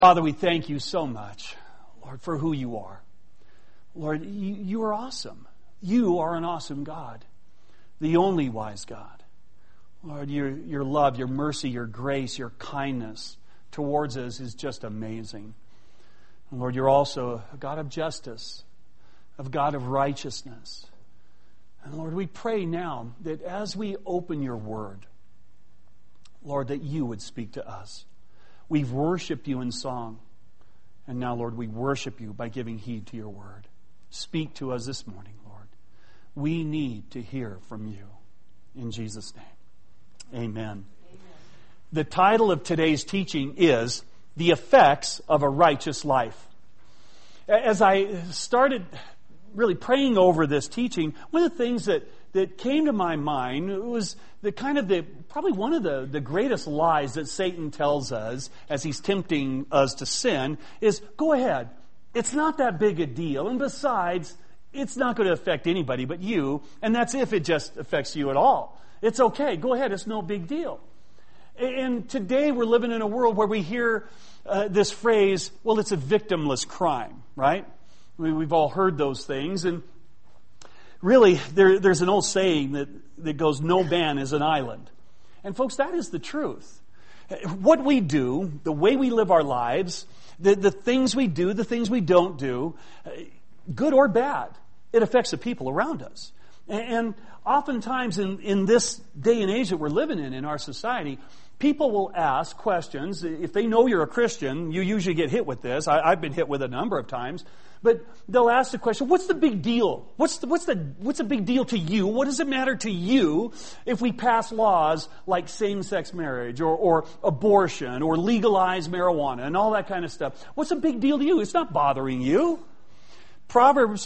Father, we thank you so much, Lord, for who you are. Lord, you are awesome. You are an awesome God, the only wise God. Lord, your love, your mercy, your grace, your kindness towards us is just amazing. And Lord, you're also a God of justice, a God of righteousness. And Lord, we pray now that as we open your word, Lord, that you would speak to us. We've worshiped you in song. And now, Lord, we worship you by giving heed to your word. Speak to us this morning, Lord. We need to hear from you. In Jesus' name, amen. Amen. The title of today's teaching is The Effects of a Righteous Life. As I started really praying over this teaching, one of the things that came to my mind was probably one of the greatest lies that Satan tells us as he's tempting us to sin is, go ahead, it's not that big a deal, and besides, it's not going to affect anybody but you, and that's if it just affects you at all. It's okay, go ahead, it's no big deal. And today we're living in a world where we hear this phrase, well, it's a victimless crime, right? We've all heard those things, and really, there's an old saying that goes, no man is an island. And folks, that is the truth. What we do, the way we live our lives, the things we do, the things we don't do, good or bad, it affects the people around us. And oftentimes in this day and age that we're living in our society, people will ask questions. If they know you're a Christian, you usually get hit with this. I've been hit with it a number of times. But they'll ask the question, what's the big deal? What's the big deal to you? What does it matter to you if we pass laws like same-sex marriage or abortion or legalize marijuana and all that kind of stuff? What's the big deal to you? It's not bothering you. Proverbs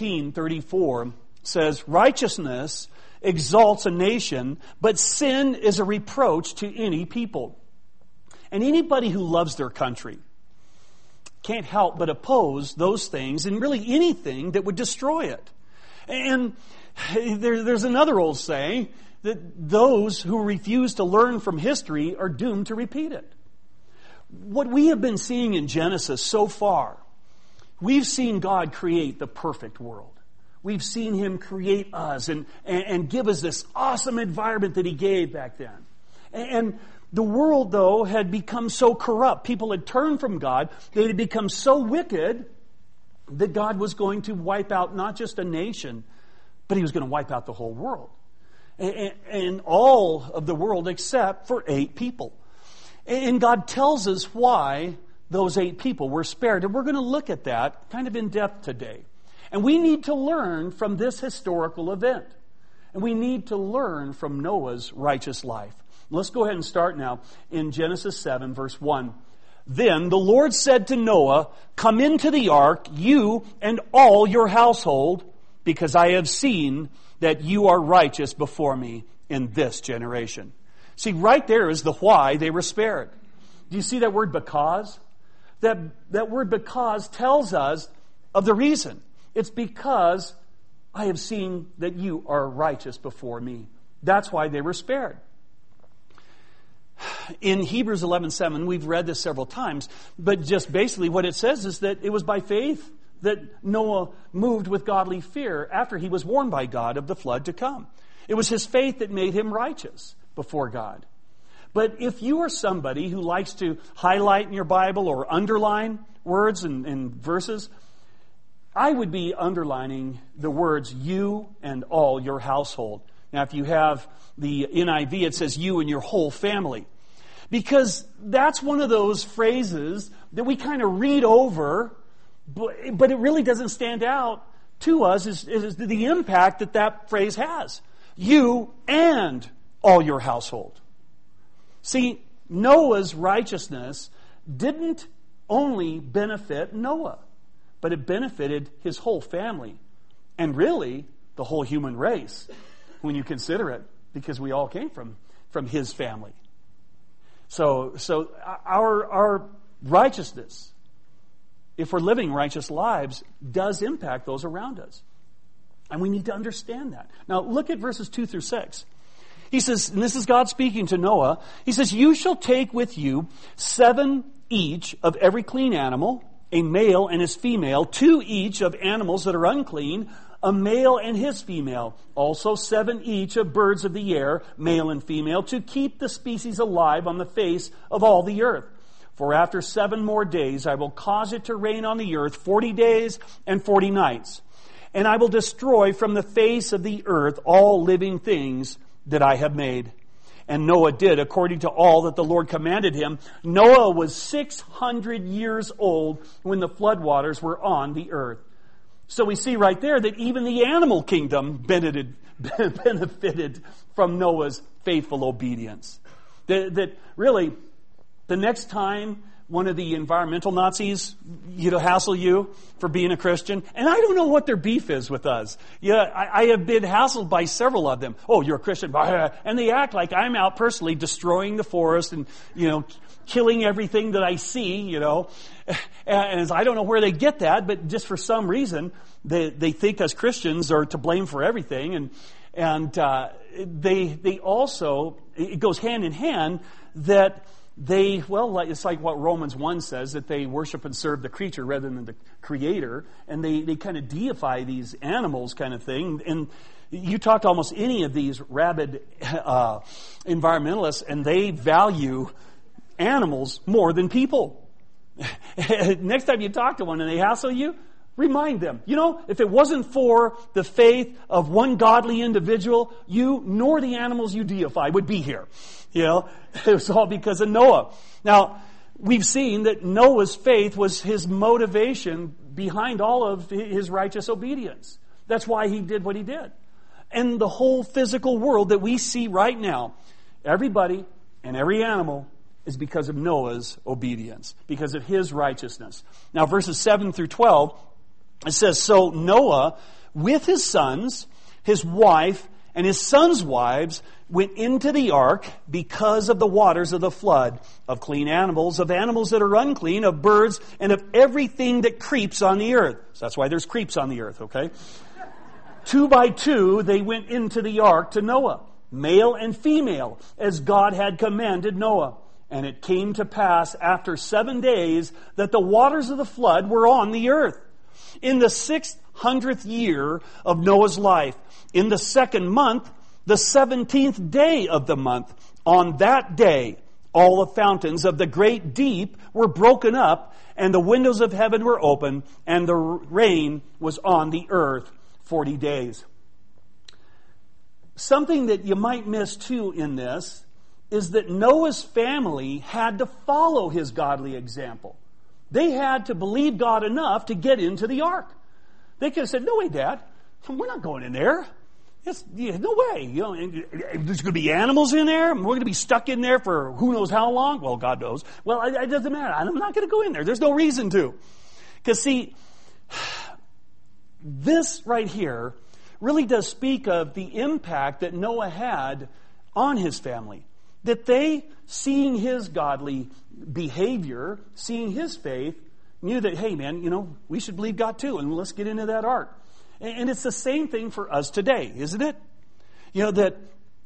14:34 says, righteousness exalts a nation, but sin is a reproach to any people. And anybody who loves their country can't help but oppose those things and really anything that would destroy it. And there's another old saying that those who refuse to learn from history are doomed to repeat it. What we have been seeing in Genesis so far, we've seen God create the perfect world. We've seen Him create us and give us this awesome environment that He gave back then. And the world, though, had become so corrupt. People had turned from God. They had become so wicked that God was going to wipe out not just a nation, but He was going to wipe out the whole world. And all of the world except for 8 people. And God tells us why those 8 people were spared. And we're going to look at that kind of in depth today. And we need to learn from this historical event. And we need to learn from Noah's righteous life. Let's go ahead and start now in Genesis 7, verse 1. Then the Lord said to Noah, come into the ark, you and all your household, because I have seen that you are righteous before me in this generation. See, right there is the why they were spared. Do you see that word because? That word because tells us of the reason. It's because I have seen that you are righteous before me. That's why they were spared. In Hebrews 11:7, we've read this several times, but just basically what it says is that it was by faith that Noah moved with godly fear after he was warned by God of the flood to come. It was his faith that made him righteous before God. But if you are somebody who likes to highlight in your Bible or underline words and verses, I would be underlining the words, you and all your household. Now, if you have the NIV, it says you and your whole family. Because that's one of those phrases that we kind of read over, but it really doesn't stand out to us is the impact that phrase has. You and all your household. See, Noah's righteousness didn't only benefit Noah, but it benefited his whole family. And really, the whole human race, when you consider it, because we all came from his family. So our righteousness, if we're living righteous lives, does impact those around us. And we need to understand that. Now, look at verses 2 through 6. He says, and this is God speaking to Noah, he says, you shall take with you 7 each of every clean animal, a male and his female, 2 each of animals that are unclean, a male and his female, also 7 each of birds of the air, male and female, to keep the species alive on the face of all the earth. For after 7 more days I will cause it to rain on the earth 40 days and 40 nights. And I will destroy from the face of the earth all living things that I have made. And Noah did according to all that the Lord commanded him. Noah was 600 years old when the floodwaters were on the earth. So we see right there that even the animal kingdom benefited from Noah's faithful obedience. That really, the next time one of the environmental Nazis, hassle you for being a Christian, and I don't know what their beef is with us. I have been hassled by several of them. Oh, you're a Christian. And they act like I'm out personally destroying the forest and, killing everything that I see, And I don't know where they get that, but just for some reason, they think us Christians are to blame for everything. And they also, it goes hand in hand that it's like what Romans 1 says, that they worship and serve the creature rather than the creator, and they kind of deify these animals kind of thing. And you talk to almost any of these rabid environmentalists, and they value animals more than people. Next time you talk to one and they hassle you, remind them, if it wasn't for the faith of one godly individual, you nor the animals you deify would be here. It was all because of Noah. Now, we've seen that Noah's faith was his motivation behind all of his righteous obedience. That's why he did what he did. And the whole physical world that we see right now, everybody and every animal is because of Noah's obedience, because of his righteousness. Now, verses 7 through 12, it says, So Noah, with his sons, his wife, and his sons' wives, went into the ark because of the waters of the flood, of clean animals, of animals that are unclean, of birds, and of everything that creeps on the earth. So that's why there's creeps on the earth, okay? 2 by 2, they went into the ark to Noah, male and female, as God had commanded Noah. And it came to pass after 7 days that the waters of the flood were on the earth. In the 600th year of Noah's life, in the 2nd month, the 17th day of the month, on that day, all the fountains of the great deep were broken up, and the windows of heaven were open, and the rain was on the earth 40 days. Something that you might miss too in this is that Noah's family had to follow his godly example. They had to believe God enough to get into the ark. They could have said, "No way, Dad, we're not going in there. No way. There's going to be animals in there. And we're going to be stuck in there for who knows how long." Well, God knows. Well, it doesn't matter. I'm not going to go in there. There's no reason to. Because see, this right here really does speak of the impact that Noah had on his family. That they, seeing his godly behavior, seeing his faith, knew that, hey man, we should believe God too, and let's get into that ark. And it's the same thing for us today, isn't it? That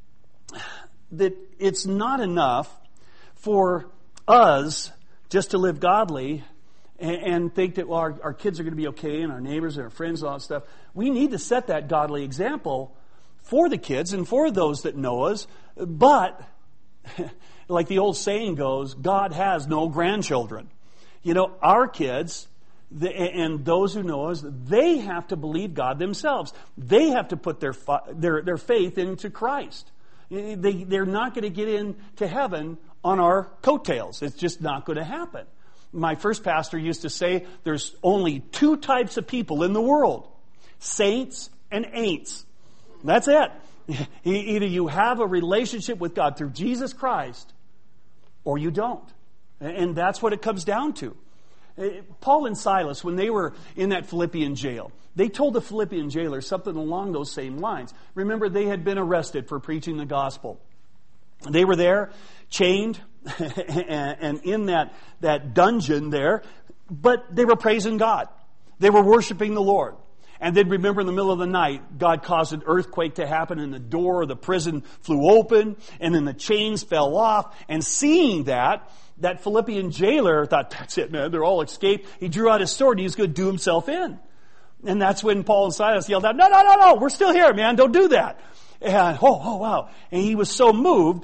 it's not enough for us just to live godly and think that, well, our kids are going to be okay, and our neighbors and our friends and all that stuff. We need to set that godly example for the kids and for those that know us. But, like the old saying goes, God has no grandchildren. Our kids and those who know us, they have to believe God themselves. They have to put their faith into Christ. They're not going to get into heaven on our coattails. It's just not going to happen. My first pastor used to say there's only 2 types of people in the world: saints and ain'ts. That's it. Either you have a relationship with God through Jesus Christ, or you don't. And that's what it comes down to. Paul and Silas, when they were in that Philippian jail, they told the Philippian jailer something along those same lines. Remember, they had been arrested for preaching the gospel. They were there, chained, and in that dungeon there, but they were praising God. They were worshiping the Lord. And then remember, in the middle of the night, God caused an earthquake to happen, and the door of the prison flew open, and then the chains fell off. And seeing that, that Philippian jailer thought, that's it, man, they're all escaped. He drew out his sword and he was going to do himself in. And that's when Paul and Silas yelled out, no, we're still here, man, don't do that. And, wow. And he was so moved,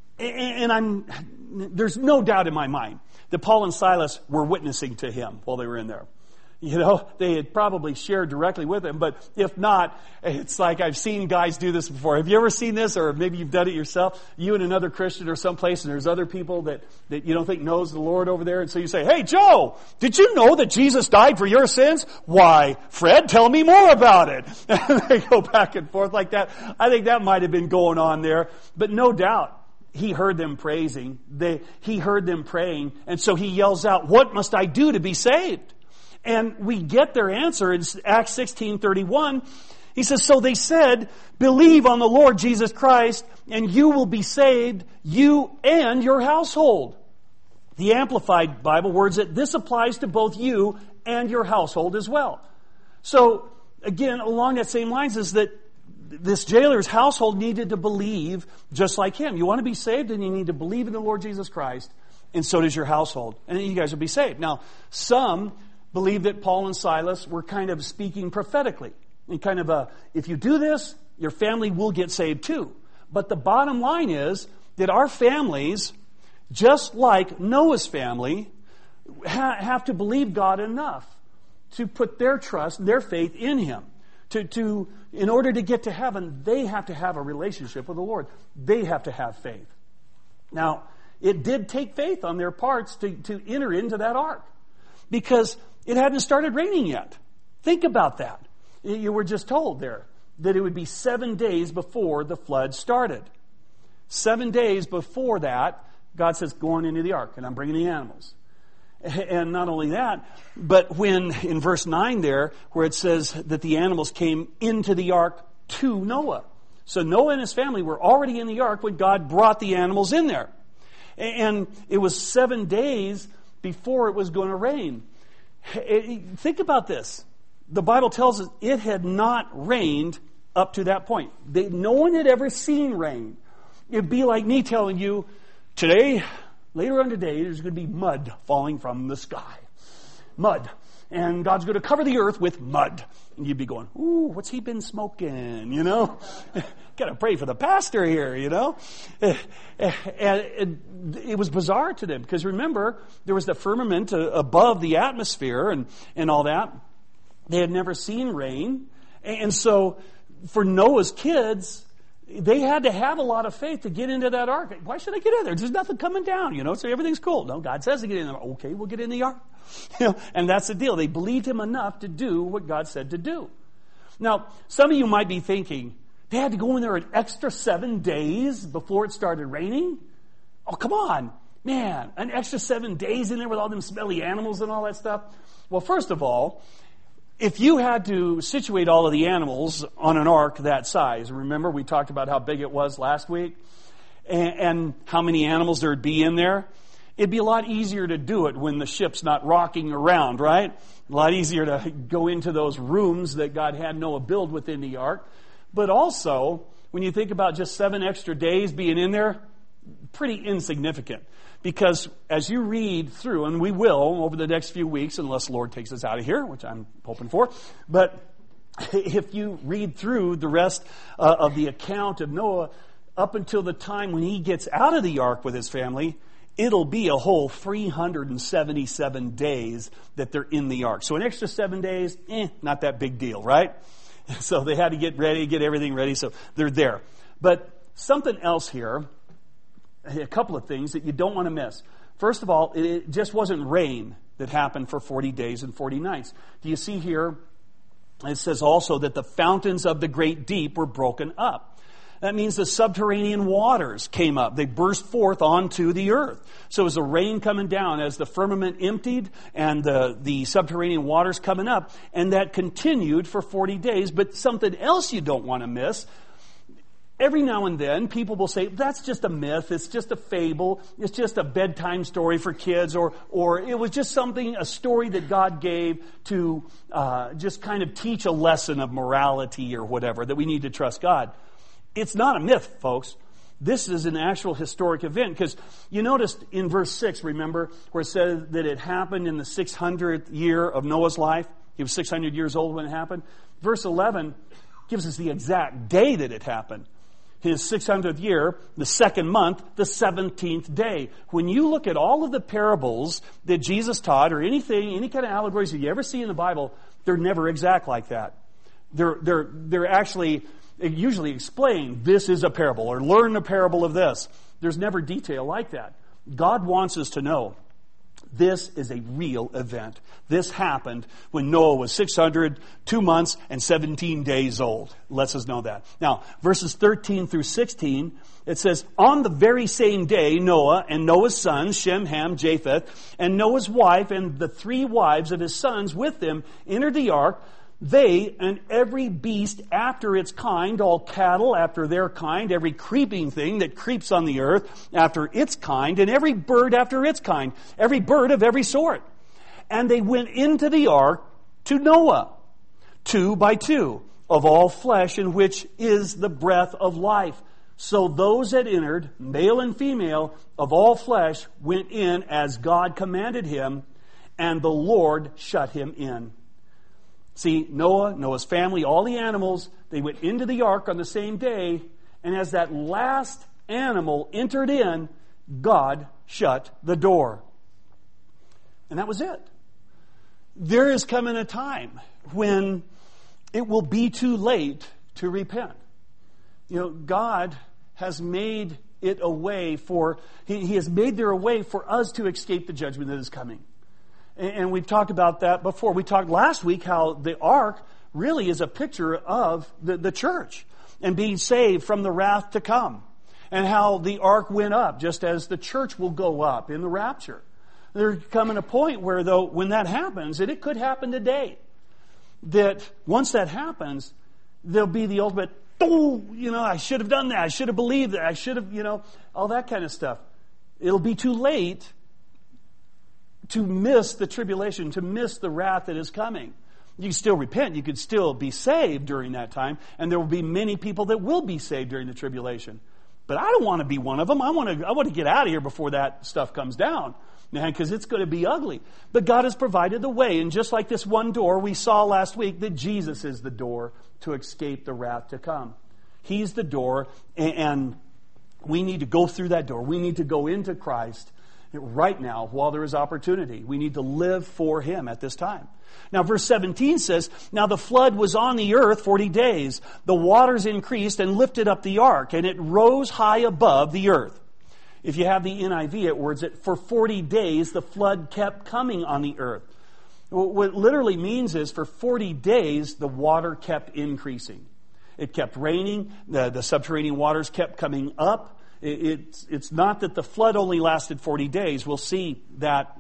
and there's no doubt in my mind that Paul and Silas were witnessing to him while they were in there. You know, they had probably shared directly with him, but if not, it's like I've seen guys do this before. Have you ever seen this, or maybe you've done it yourself? You and another Christian or someplace, and there's other people that you don't think knows the Lord over there, and so you say, hey, Joe, did you know that Jesus died for your sins? Why, Fred, tell me more about it. And they go back and forth like that. I think that might have been going on there, but no doubt. He heard them praising. He heard them praying, and so he yells out, what must I do to be saved? And we get their answer in Acts 16:31. He says, so they said, believe on the Lord Jesus Christ, and you will be saved, you and your household. The Amplified Bible words it, this applies to both you and your household as well. So, again, along that same lines is that this jailer's household needed to believe just like him. You want to be saved, and you need to believe in the Lord Jesus Christ, and so does your household. And then you guys will be saved. Now, some believe that Paul and Silas were kind of speaking prophetically. And kind of if you do this, your family will get saved too. But the bottom line is that our families, just like Noah's family, have to believe God enough to put their trust, their faith in Him. In order to get to heaven, they have to have a relationship with the Lord. They have to have faith. Now, it did take faith on their parts to enter into that ark, because it hadn't started raining yet. Think about that. You were just told there that it would be 7 days before the flood started. 7 days before that, God says, go on into the ark, and I'm bringing the animals. And not only that, but when in verse 9 there, where it says that the animals came into the ark to Noah. So Noah and his family were already in the ark when God brought the animals in there. And it was 7 days before it was going to rain. Think about this. The Bible tells us it had not rained up to that point. No one had ever seen rain. It'd be like me telling you, later on today, there's going to be mud falling from the sky. Mud. And God's going to cover the earth with mud. And you'd be going, ooh, what's he been smoking, you know? Got to pray for the pastor here, you know? And it was bizarre to them, because remember, there was the firmament above the atmosphere and all that. They had never seen rain. And so for Noah's kids, they had to have a lot of faith to get into that ark. Why should I get in there? There's nothing coming down, you know, so everything's cool. No, God says to get in there. Okay, we'll get in the ark. You know, and that's the deal. They believed Him enough to do what God said to do. Now, some of you might be thinking, they had to go in there an extra 7 days before it started raining? Oh, come on. Man, an extra 7 days in there with all them smelly animals and all that stuff? Well, first of all, if you had to situate all of the animals on an ark that size, remember we talked about how big it was last week and how many animals there would be in there? It'd be a lot easier to do it when the ship's not rocking around, right? A lot easier to go into those rooms that God had Noah build within the ark. But also, when you think about just 7 extra days being in there, pretty insignificant. Because as you read through, and we will over the next few weeks, unless the Lord takes us out of here, which I'm hoping for, but if you read through the rest of the account of Noah, up until the time when he gets out of the ark with his family, it'll be a whole 377 days that they're in the ark. So an extra 7 days, not that big deal, right? So they had to get ready, get everything ready, so they're there. But something else here, a couple of things that you don't want to miss. First of all, it just wasn't rain that happened for 40 days and 40 nights. Do you see here, it says also that the fountains of the great deep were broken up. That means the subterranean waters came up. They burst forth onto the earth. So as the rain coming down, as the firmament emptied and the subterranean waters coming up, and that continued for 40 days. But something else you don't want to miss, every now and then people will say, that's just a myth, it's just a fable, it's just a bedtime story for kids, or it was just a story that God gave to just kind of teach a lesson of morality or whatever, that we need to trust God. It's not a myth, folks. This is an actual historic event, because you noticed in verse 6, remember, where it said that it happened in the 600th year of Noah's life. He was 600 years old when it happened. Verse 11 gives us the exact day that it happened. His 600th year, the second month, the 17th day. When you look at all of the parables that Jesus taught, or anything, any kind of allegories that you ever see in the Bible, they're never exact like that. They're actually usually explain, this is a parable, or learn a parable of this. There's never detail like that. God wants us to know this is a real event. This happened when Noah was 600, 2 months, and 17 days old. Lets us know that. Now, verses 13 through 16, it says, on the very same day, Noah and Noah's sons, Shem, Ham, Japheth, and Noah's wife and the 3 wives of his sons with them entered the ark, they and every beast after its kind, all cattle after their kind, every creeping thing that creeps on the earth after its kind, and every bird after its kind, every bird of every sort. And they went into the ark to Noah, 2 by 2, of all flesh, in which is the breath of life. So those that entered, male and female, of all flesh, went in as God commanded him, and the Lord shut him in. See, Noah, Noah's family, all the animals, they went into the ark on the same day, and as that last animal entered in, God shut the door. And that was it. There is coming a time when it will be too late to repent. You know, God has made it a way for, He has made there a way for us to escape the judgment that is coming. And we've talked about that before. We talked last week how the ark really is a picture of the church and being saved from the wrath to come. And how the ark went up, just as the church will go up in the rapture. There's coming a point where, though, when that happens, and it could happen today, that once that happens, there'll be the ultimate, oh, I should have done that. I should have believed that. I should have, all that kind of stuff. It'll be too late to miss the tribulation, to miss the wrath that is coming. You can still repent. You could still be saved during that time. And there will be many people that will be saved during the tribulation. But I don't want to be one of them. I want to get out of here before that stuff comes down. Because it's going to be ugly. But God has provided the way. And just like this one door, we saw last week that Jesus is the door to escape the wrath to come. He's the door. And we need to go through that door. We need to go into Christ right now, while there is opportunity. We need to live for Him at this time. Now, verse 17 says, now the flood was on the earth 40 days. The waters increased and lifted up the ark, and it rose high above the earth. If you have the NIV, it words it, for 40 days the flood kept coming on the earth. What it literally means is for 40 days the water kept increasing. It kept raining. The subterranean waters kept coming up. It's not that the flood only lasted 40 days. We'll see that,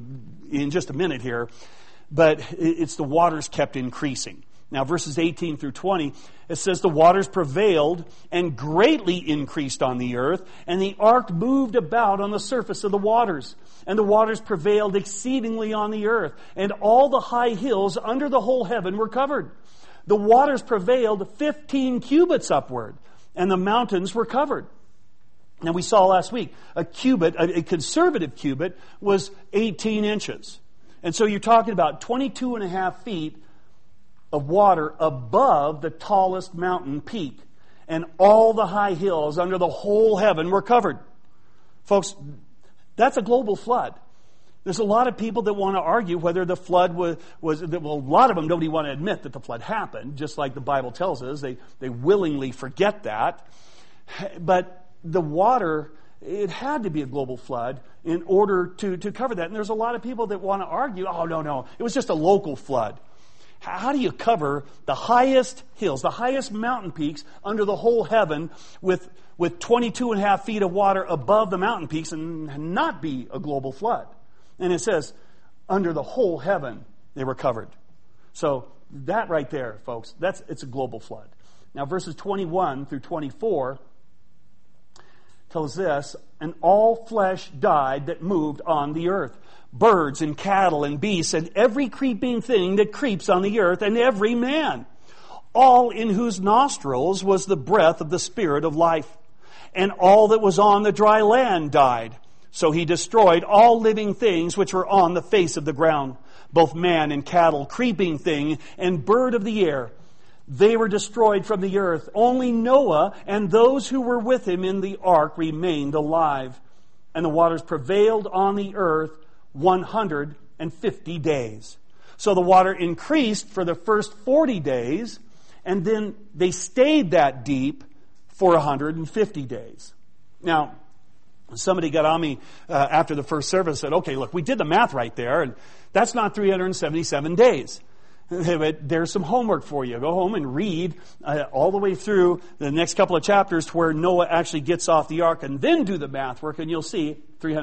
in just a minute here. But it's the waters kept increasing. Now, verses 18 through 20, it says, the waters prevailed and greatly increased on the earth, and the ark moved about on the surface of the waters. And the waters prevailed exceedingly on the earth, and all the high hills under the whole heaven were covered. The waters prevailed 15 cubits upward, and the mountains were covered. Now, we saw last week, a conservative cubit was 18 inches. And so you're talking about 22 and a half feet of water above the tallest mountain peak. And all the high hills under the whole heaven were covered. Folks, that's a global flood. There's a lot of people that want to argue whether the flood was a lot of them don't even want to admit that the flood happened, just like the Bible tells us. They willingly forget that. But the water, it had to be a global flood in order to cover that. And there's a lot of people that want to argue, oh, no, it was just a local flood. How do you cover the highest hills, the highest mountain peaks under the whole heaven with 22 and a half feet of water above the mountain peaks and not be a global flood? And it says, under the whole heaven, they were covered. So that right there, folks, it's a global flood. Now, verses 21 through 24 tells this, and all flesh died that moved on the earth, birds and cattle and beasts and every creeping thing that creeps on the earth, and every man, all in whose nostrils was the breath of the Spirit of life. and all that was on the dry land died. So he destroyed all living things which were on the face of the ground, both man and cattle, creeping thing, and bird of the air. They were destroyed from the earth. Only Noah and those who were with him in the ark remained alive. And the waters prevailed on the earth 150 days. So the water increased for the first 40 days, and then they stayed that deep for 150 days. Now, somebody got on me after the first service and said, okay, look, we did the math right there, and that's not 377 days. But there's some homework for you. Go home and read all the way through the next couple of chapters to where Noah actually gets off the ark, and then do the math work, and you'll see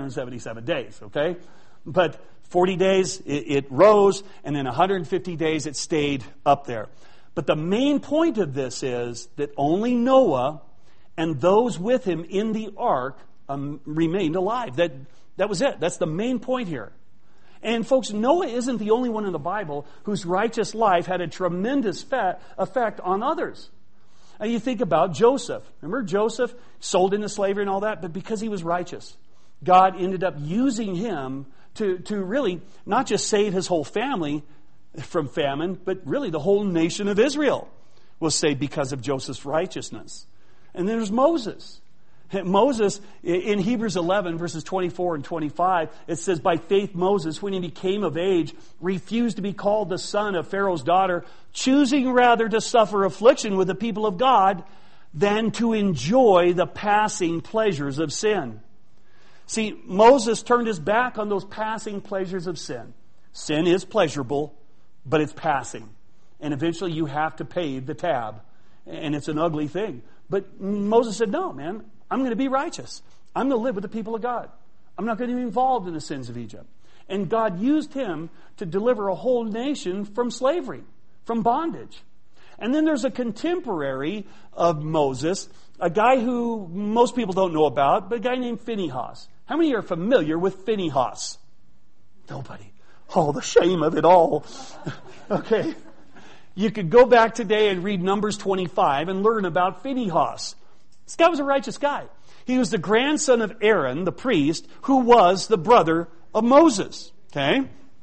377 days, okay? But 40 days, it rose, and then 150 days, it stayed up there. But the main point of this is that only Noah and those with him in the ark remained alive. That was it. That's the main point here. And folks, Noah isn't the only one in the Bible whose righteous life had a tremendous effect on others. And you think about Joseph. Remember Joseph, sold into slavery and all that, but because he was righteous, God ended up using him to really not just save his whole family from famine, but really the whole nation of Israel was saved because of Joseph's righteousness. And then there's Moses. Moses, in Hebrews 11, verses 24 and 25, it says, by faith Moses, when he became of age, refused to be called the son of Pharaoh's daughter, choosing rather to suffer affliction with the people of God than to enjoy the passing pleasures of sin. See, Moses turned his back on those passing pleasures of sin. Sin is pleasurable, but it's passing. And eventually you have to pay the tab. And it's an ugly thing. But Moses said, no, man, I'm going to be righteous. I'm going to live with the people of God. I'm not going to be involved in the sins of Egypt. And God used him to deliver a whole nation from slavery, from bondage. And then there's a contemporary of Moses, a guy who most people don't know about, but a guy named Phinehas. How many are familiar with Phinehas? Nobody. Oh, the shame of it all. Okay. You could go back today and read Numbers 25 and learn about Phinehas. This guy was a righteous guy. He was the grandson of Aaron, the priest, who was the brother of Moses. Okay?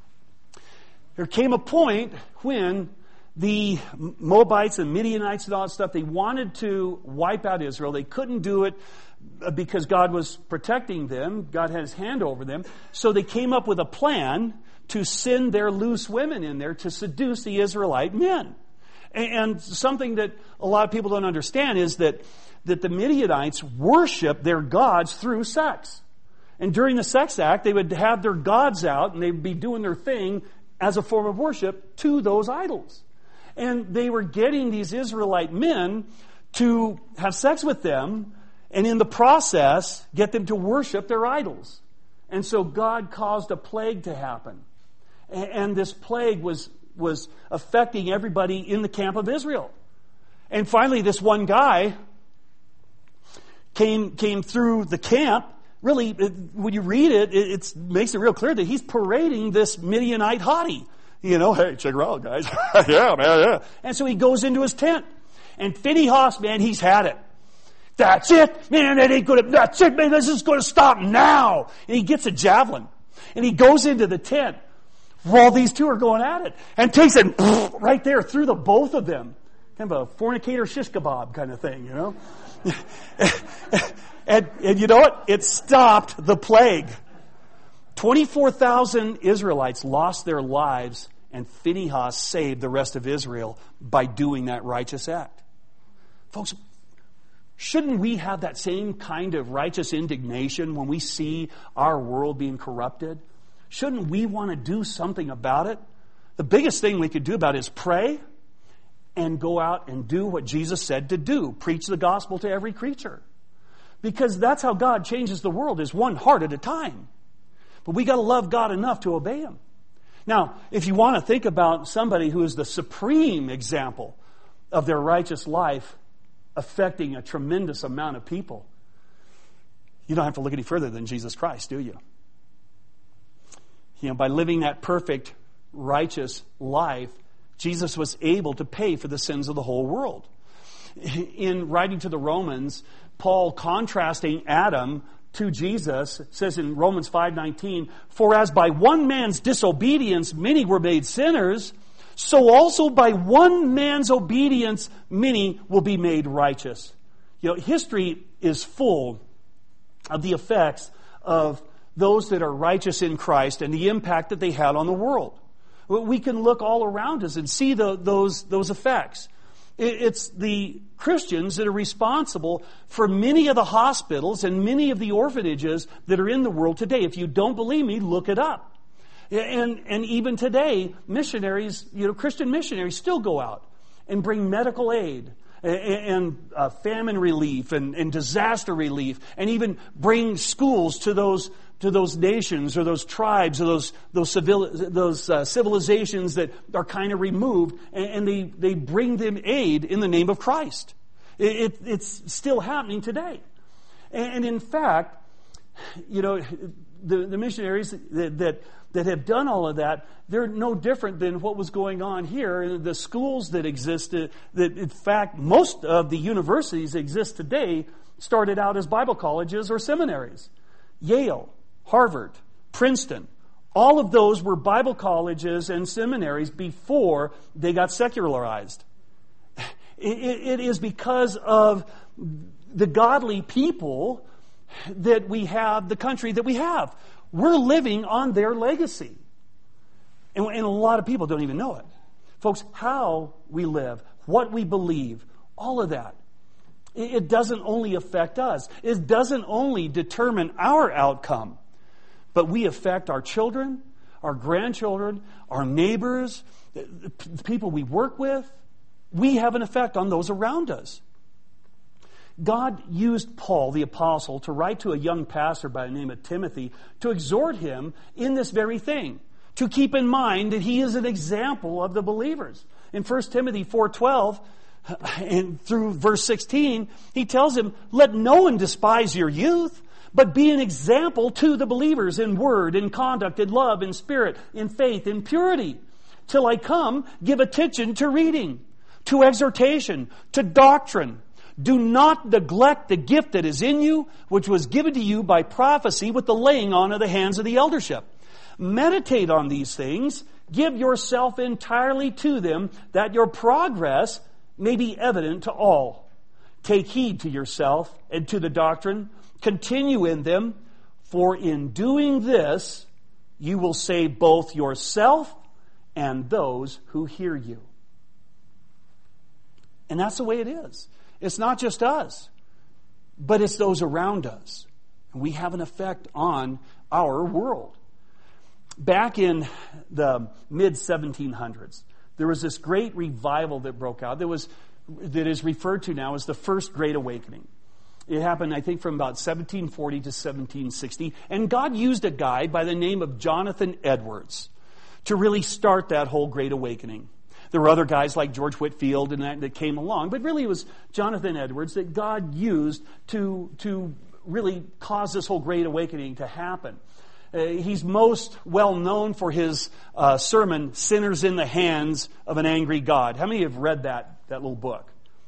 There came a point when the Moabites and Midianites and all that stuff, they wanted to wipe out Israel. They couldn't do it because God was protecting them. God had his hand over them. So they came up with a plan to send their loose women in there to seduce the Israelite men. And something that a lot of people don't understand is that the Midianites worship their gods through sex. And during the sex act, they would have their gods out and they'd be doing their thing as a form of worship to those idols. And they were getting these Israelite men to have sex with them and in the process get them to worship their idols. And so God caused a plague to happen. And this plague was affecting everybody in the camp of Israel. And finally, this one guy came through the camp. Really, when you read it, it makes it real clear that he's parading this Midianite hottie. You know, hey, check her out, guys. Yeah, man, yeah. And so he goes into his tent. And Phinehas, man, he's had it. That's it, man, that's it, man, this is going to stop now. And he gets a javelin. And he goes into the tent while these two are going at it. And takes it right there through the both of them. Kind of a fornicator shish kebab kind of thing, you know. and you know what? It stopped the plague. 24,000 Israelites lost their lives, and Phinehas saved the rest of Israel by doing that righteous act. Folks, shouldn't we have that same kind of righteous indignation when we see our world being corrupted? Shouldn't we want to do something about it? The biggest thing we could do about it is pray and go out and do what Jesus said to do. Preach the gospel to every creature. Because that's how God changes the world, is one heart at a time. But we got to love God enough to obey Him. Now, if you want to think about somebody who is the supreme example of their righteous life affecting a tremendous amount of people, you don't have to look any further than Jesus Christ, do you? You know, by living that perfect, righteous life, Jesus was able to pay for the sins of the whole world. In writing to the Romans, Paul contrasting Adam to Jesus says in Romans 5:19, "For as by one man's disobedience many were made sinners, so also by one man's obedience many will be made righteous." You know, history is full of the effects of those that are righteous in Christ and the impact that they had on the world. We can look all around us and see those effects. It's the Christians that are responsible for many of the hospitals and many of the orphanages that are in the world today. If you don't believe me, look it up. And even today, missionaries, Christian missionaries still go out and bring medical aid and famine relief and disaster relief, and even bring schools to those nations or those tribes or those civilizations that are kind of removed, and they bring them aid in the name of Christ. It's still happening today. And in fact, the missionaries that have done all of that, they're no different than what was going on here. The schools that existed, that in fact most of the universities that exist today started out as Bible colleges or seminaries. Yale, Harvard, Princeton, all of those were Bible colleges and seminaries before they got secularized. It is because of the godly people that we have the country that we have. We're living on their legacy. And a lot of people don't even know it. Folks, how we live, what we believe, all of that, it doesn't only affect us. It doesn't only determine our outcome, but we affect our children, our grandchildren, our neighbors, the people we work with. We have an effect on those around us. God used Paul, the apostle, to write to a young pastor by the name of Timothy to exhort him in this very thing, to keep in mind that he is an example of the believers. In 1 Timothy 4:12 and through verse 16, he tells him, "Let no one despise your youth, but be an example to the believers in word, in conduct, in love, in spirit, in faith, in purity. Till I come, give attention to reading, to exhortation, to doctrine. Do not neglect the gift that is in you, which was given to you by prophecy with the laying on of the hands of the eldership. Meditate on these things, give yourself entirely to them, that your progress may be evident to all. Take heed to yourself and to the doctrine, continue in them, for in doing this you will save both yourself and those who hear you." And that's the way it is. It's not just us, but it's those around us. And we have an effect on our world. Back in the mid-1700s, there was this great revival that broke out that is referred to now as the First Great Awakening. It happened, I think, from about 1740 to 1760. And God used a guy by the name of Jonathan Edwards to really start that whole Great Awakening. There were other guys like George Whitefield and that came along, but really it was Jonathan Edwards that God used to really cause this whole Great Awakening to happen. He's most well known for his sermon, "Sinners in the Hands of an Angry God." How many have read that little book?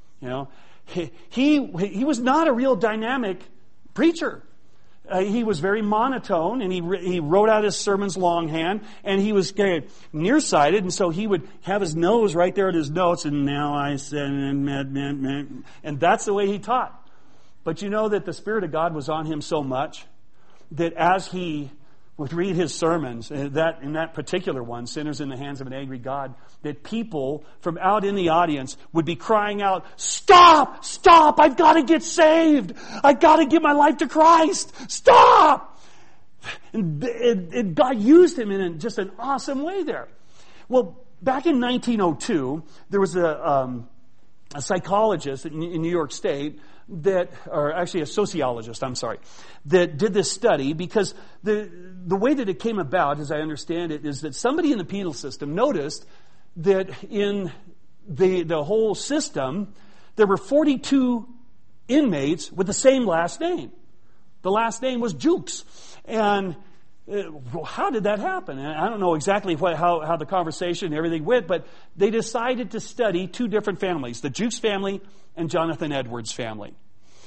He was not a real dynamic preacher. He was very monotone, and he wrote out his sermons longhand, and he was nearsighted, and so he would have his nose right there at his notes, and now I said, and that's the way he taught. But you know that the Spirit of God was on him so much that as he would read his sermons, in that particular one, "Sinners in the Hands of an Angry God," that people from out in the audience would be crying out, "Stop! Stop! I've got to get saved! I've got to give my life to Christ! Stop!" And God used him in just an awesome way there. Well, back in 1902, there was a psychologist in New York State or actually a sociologist, that did this study, because the way that it came about, as I understand it, is that somebody in the penal system noticed that in the whole system, there were 42 inmates with the same last name. The last name was Jukes. And how did that happen? And I don't know exactly how the conversation and everything went, but they decided to study two different families, the Jukes family and Jonathan Edwards' family.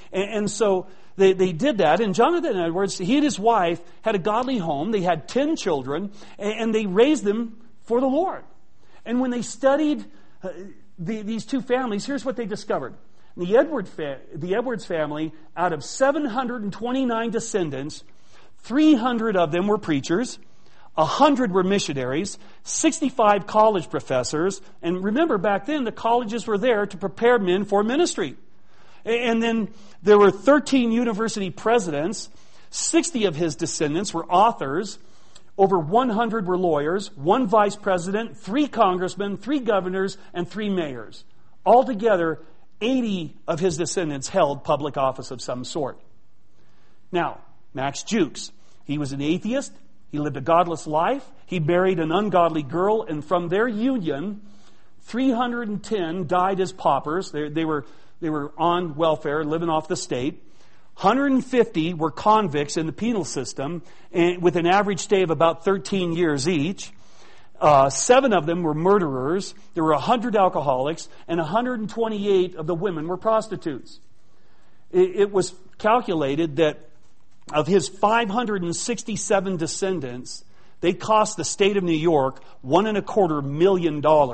And so they did that. And Jonathan Edwards, he and his wife had a godly home. They had 10 children, and they raised them for the Lord. And when they studied these two families, here's what they discovered. The Edwards family, out of 729 descendants, 300 of them were preachers, 100 were missionaries, 65 college professors, and remember back then the colleges were there to prepare men for ministry. And then there were 13 university presidents, 60 of his descendants were authors, over 100 were lawyers, 1 vice president, 3 congressmen, 3 governors, and 3 mayors. Altogether, 80 of his descendants held public office of some sort. Now, Max Jukes, he was an atheist. He lived a godless life. He married an ungodly girl, and from their union, 310 died as paupers. They were on welfare, living off the state. 150 were convicts in the penal system, and with an average stay of about 13 years each. 7 of them were murderers. There were 100 alcoholics, and 128 of the women were prostitutes. It was calculated that of his 567 descendants, they cost the state of New York $1.25 million.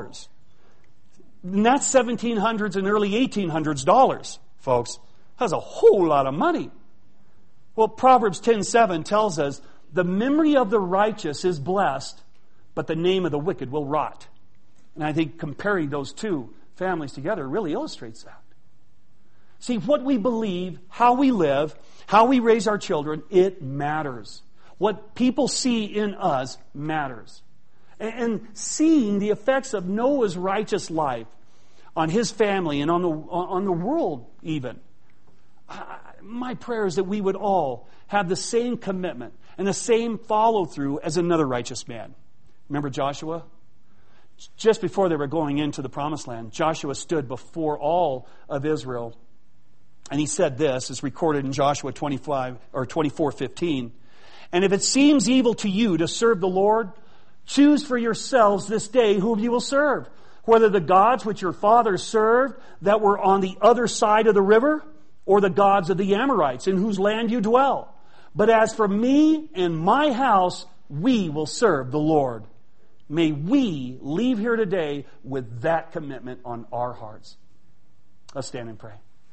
And that's 1700s and early 1800s dollars, folks. That's a whole lot of money. Well, Proverbs 10:7 tells us, the memory of the righteous is blessed, but the name of the wicked will rot. And I think comparing those two families together really illustrates that. See, what we believe, how we live, how we raise our children, it matters. What people see in us matters. And seeing the effects of Noah's righteous life on his family and on the world even, my prayer is that we would all have the same commitment and the same follow-through as another righteous man. Remember Joshua? Just before they were going into the promised land, Joshua stood before all of Israel, and he said this, is recorded in Joshua 24:15. And if it seems evil to you to serve the Lord, choose for yourselves this day whom you will serve, whether the gods which your fathers served that were on the other side of the river, or the gods of the Amorites in whose land you dwell. But as for me and my house, we will serve the Lord. May we leave here today with that commitment on our hearts. Let's stand and pray.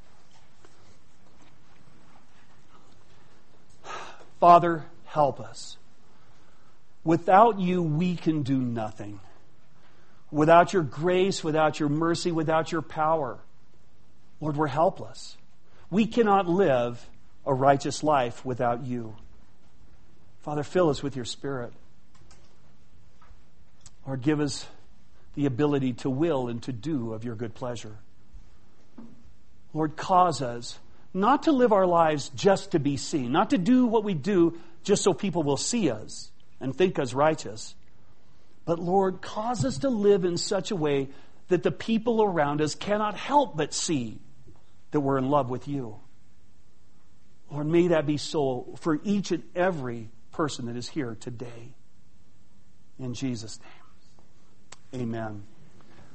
Father, help us. Without you, we can do nothing. Without your grace, without your mercy, without your power, Lord, we're helpless. We cannot live a righteous life without you. Father, fill us with your Spirit. Lord, give us the ability to will and to do of your good pleasure. Lord, cause us not to live our lives just to be seen, not to do what we do just so people will see us and think us righteous. But Lord, cause us to live in such a way that the people around us cannot help but see that we're in love with you. Lord, may that be so for each and every person that is here today. In Jesus' name, amen.